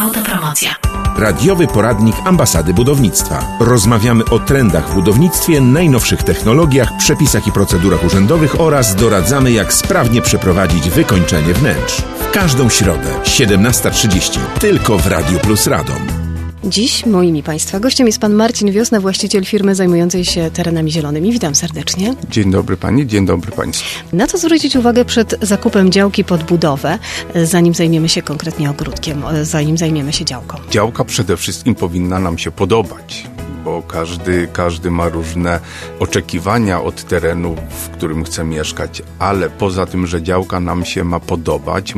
Autopromocja. Radiowy poradnik Ambasady Budownictwa. Rozmawiamy o trendach w budownictwie, najnowszych technologiach, przepisach i procedurach urzędowych oraz doradzamy, jak sprawnie przeprowadzić wykończenie wnętrz. W każdą środę, 17:30, tylko w Radiu Plus Radom. Dziś moim i Państwa gościem jest pan Marcin Wiosna, właściciel firmy zajmującej się terenami zielonymi. Witam serdecznie. Dzień dobry Pani, dzień dobry Państwu. Na co zwrócić uwagę przed zakupem działki pod budowę, zanim zajmiemy się konkretnie ogródkiem, zanim zajmiemy się działką? Działka przede wszystkim powinna nam się podobać, bo każdy ma różne oczekiwania od terenu, w którym chce mieszkać, ale poza tym, że działka nam się ma podobać,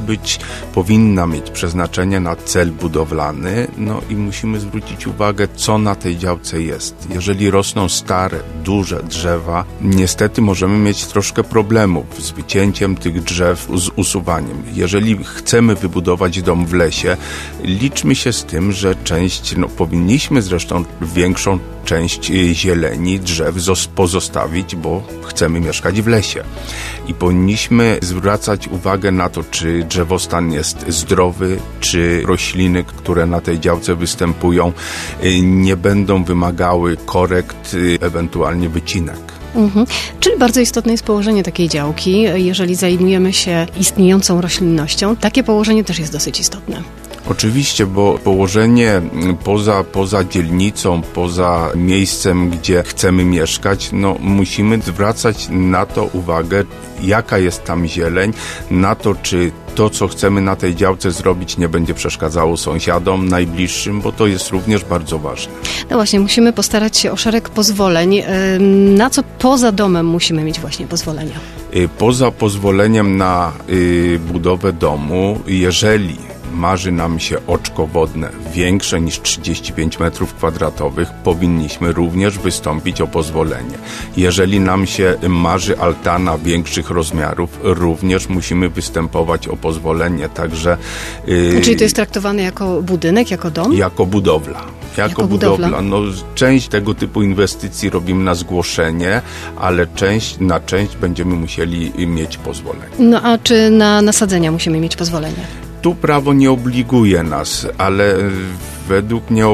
powinna mieć przeznaczenie na cel budowlany, no i musimy zwrócić uwagę, co na tej działce jest. Jeżeli rosną stare, duże drzewa, niestety możemy mieć troszkę problemów z wycięciem tych drzew, z usuwaniem. Jeżeli chcemy wybudować dom w lesie, liczmy się z tym, że powinniśmy zresztą większą część zieleni, drzew pozostawić, bo chcemy mieszkać w lesie. I powinniśmy zwracać uwagę na to, czy drzewostan jest zdrowy, czy rośliny, które na tej działce występują, nie będą wymagały korekt, ewentualnie wycinek. Czyli bardzo istotne jest położenie takiej działki. Jeżeli zajmujemy się istniejącą roślinnością, takie położenie też jest dosyć istotne. Oczywiście, bo położenie poza dzielnicą, poza miejscem, gdzie chcemy mieszkać, musimy zwracać na to uwagę, jaka jest tam zieleń, na to, czy to, co chcemy na tej działce zrobić, nie będzie przeszkadzało sąsiadom najbliższym, bo to jest również bardzo ważne. No właśnie, musimy postarać się o szereg pozwoleń. Na co poza domem musimy mieć właśnie pozwolenia? Poza pozwoleniem na budowę domu, jeżeli marzy nam się oczko wodne większe niż 35 m2, powinniśmy również wystąpić o pozwolenie. Jeżeli nam się marzy altana większych rozmiarów, również musimy występować o pozwolenie. Także czyli to jest traktowane jako budynek, jako dom? Jako budowla. Jako budowla. Część tego typu inwestycji robimy na zgłoszenie, ale na część będziemy musieli mieć pozwolenie. No a czy na nasadzenia musimy mieć pozwolenie? Tu prawo nie obliguje nas, ale według mnie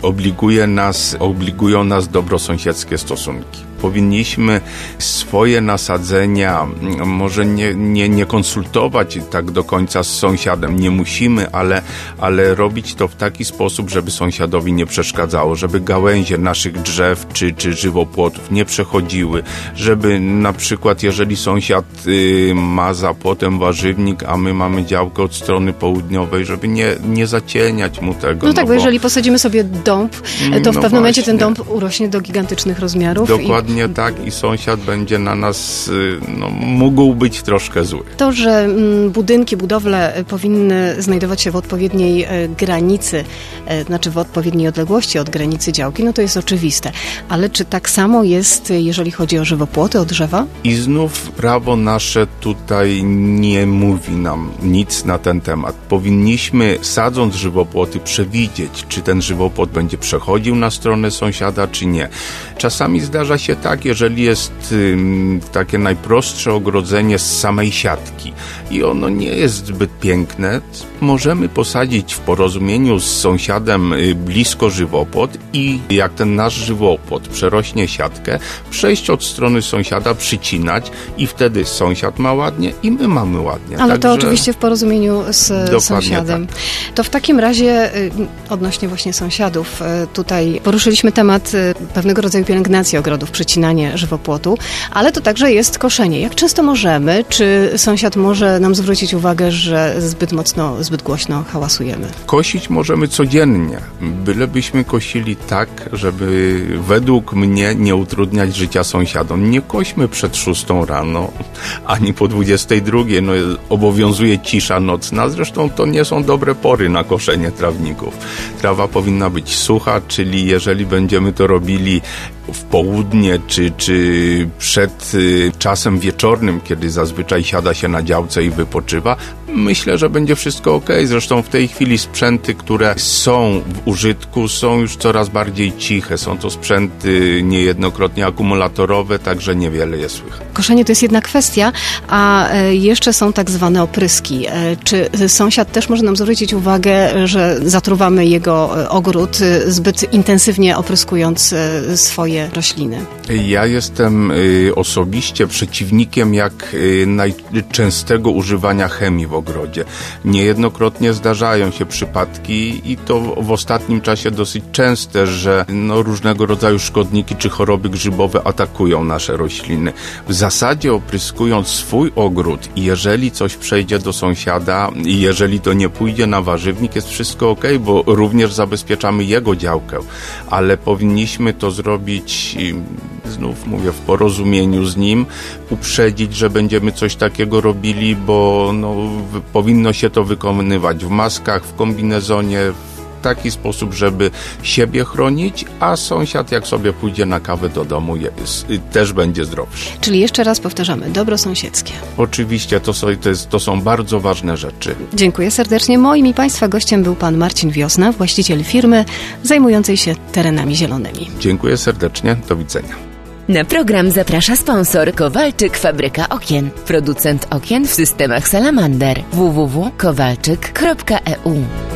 obligują nas dobrosąsiedzkie stosunki. Powinniśmy swoje nasadzenia może nie konsultować tak do końca z sąsiadem. Nie musimy, ale robić to w taki sposób, żeby sąsiadowi nie przeszkadzało, żeby gałęzie naszych drzew czy żywopłotów nie przechodziły, żeby na przykład jeżeli sąsiad ma za płotem warzywnik, a my mamy działkę od strony południowej, żeby nie zacieniać mu tego. No tak, bo jeżeli posadzimy sobie dąb, to w pewnym momencie ten dąb urośnie do gigantycznych rozmiarów. Dokładnie tak i sąsiad będzie na nas, mógł być troszkę zły. To, że budynki, budowle powinny znajdować się w odpowiedniej granicy, znaczy w odpowiedniej odległości od granicy działki, to jest oczywiste. Ale czy tak samo jest, jeżeli chodzi o żywopłoty, o drzewa? I znów prawo nasze tutaj nie mówi nam nic na ten temat. Powinniśmy, sadząc żywopłoty, przewidzieć, czy ten żywopłot będzie przechodził na stronę sąsiada, czy nie. Czasami zdarza się tak, jeżeli jest takie najprostsze ogrodzenie z samej siatki i ono nie jest zbyt piękne, możemy posadzić w porozumieniu z sąsiadem blisko żywopłot i jak ten nasz żywopłot przerośnie siatkę, przejść od strony sąsiada, przycinać i wtedy sąsiad ma ładnie i my mamy ładnie. Ale to oczywiście w porozumieniu z sąsiadem. Tak. To w takim razie odnośnie właśnie sąsiadów, tutaj poruszyliśmy temat pewnego rodzaju pielęgnacji ogrodów, przycinanie żywopłotu, ale to także jest koszenie. Jak często możemy? Czy sąsiad może nam zwrócić uwagę, że zbyt głośno hałasujemy? Kosić możemy codziennie, bylebyśmy kosili tak, żeby według mnie nie utrudniać życia sąsiadom. Nie kośmy przed 6 rano, ani po 22. Obowiązuje cisza nocna. Zresztą to nie są dobre pory na koszenie trawników. Trawa powinna być sucha, czyli jeżeli będziemy to robili w południe, czy przed czasem wieczornym, kiedy zazwyczaj siada się na działce i wypoczywa, Myślę, że będzie wszystko okej. Zresztą w tej chwili sprzęty, które są w użytku, są już coraz bardziej ciche. Są to sprzęty niejednokrotnie akumulatorowe, także niewiele je słychać. Koszenie to jest jedna kwestia, a jeszcze są tak zwane opryski. Czy sąsiad też może nam zwrócić uwagę, że zatruwamy jego ogród, zbyt intensywnie opryskując swoje rośliny? Ja jestem osobiście przeciwnikiem jak najczęstszego używania chemii w ogrodzie. Niejednokrotnie zdarzają się przypadki i to w ostatnim czasie dosyć częste, że różnego rodzaju szkodniki czy choroby grzybowe atakują nasze rośliny. W zasadzie opryskując swój ogród i jeżeli coś przejdzie do sąsiada i jeżeli to nie pójdzie na warzywnik, jest wszystko okej, bo również zabezpieczamy jego działkę, ale powinniśmy to zrobić, znów mówię, w porozumieniu z nim, uprzedzić, że będziemy coś takiego robili, bo powinno się to wykonywać w maskach, w kombinezonie, w taki sposób, żeby siebie chronić, a sąsiad jak sobie pójdzie na kawę do domu, też będzie zdrowszy. Czyli jeszcze raz powtarzamy, dobro sąsiedzkie. Oczywiście, to są bardzo ważne rzeczy. Dziękuję serdecznie. Moim i Państwa gościem był pan Marcin Wiosna, właściciel firmy zajmującej się terenami zielonymi. Dziękuję serdecznie, do widzenia. Na program zaprasza sponsor Kowalczyk Fabryka Okien, producent okien w systemach Salamander. www.kowalczyk.eu